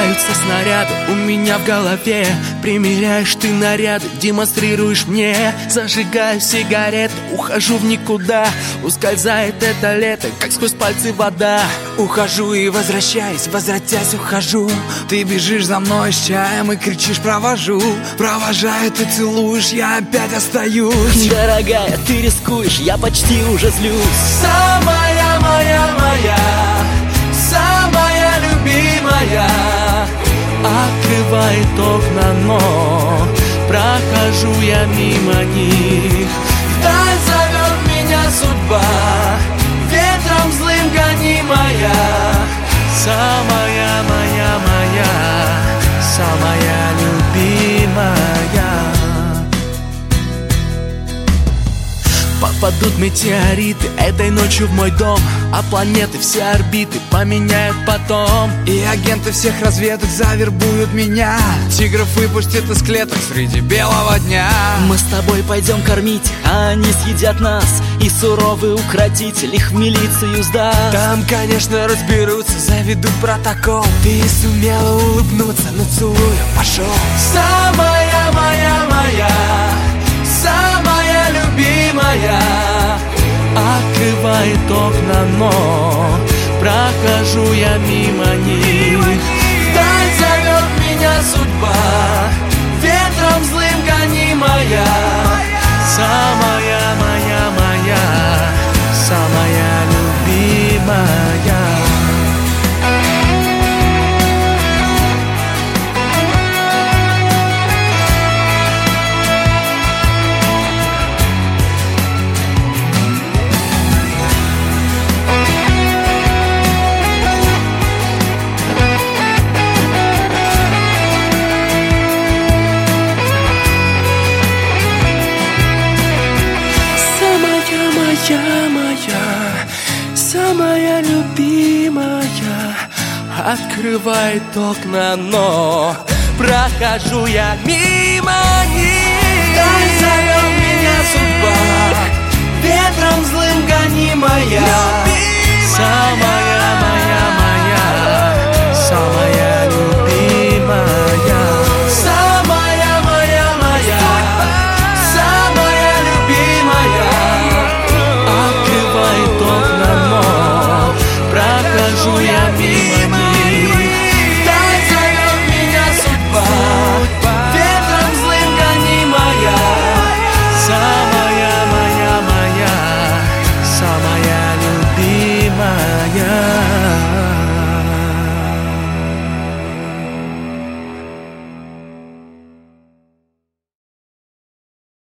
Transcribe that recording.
Взрываются снаряды у меня в голове. Примеряешь ты наряды, демонстрируешь мне. Зажигаю сигареты, ухожу в никуда. Ускользает это лето, как сквозь пальцы вода. Ухожу и возвращаюсь, возвратясь ухожу. Ты бежишь за мной с чаем и кричишь провожу. Провожаю, ты целуешь, я опять остаюсь. Дорогая, ты рискуешь, я почти уже злюсь. Самая моя, самая любимая, открывает окна, но прохожу я мимо них. Вдаль зовет меня судьба, ветром злым гонимая. Самая моя, самая любимая. Попадут метеориты этой ночью в мой дом, а планеты все орбиты поменяют потом. И агенты всех разведок завербуют меня. Тигров выпустят из клеток среди белого дня. Мы с тобой пойдем кормить, а они съедят нас. И суровый укротитель их в милицию сдаст. Там, конечно, разберутся, заведут протокол. Ты сумела улыбнуться, но целую, пошел. Самая моя, самая любимая, открывает окна, но прохожу я мимо них. Вдаль зовет меня судьба, ветром злым гонимая. Самая моя, самая любимая. Моя, самая любимая, открывает окна, но прохожу я мимо.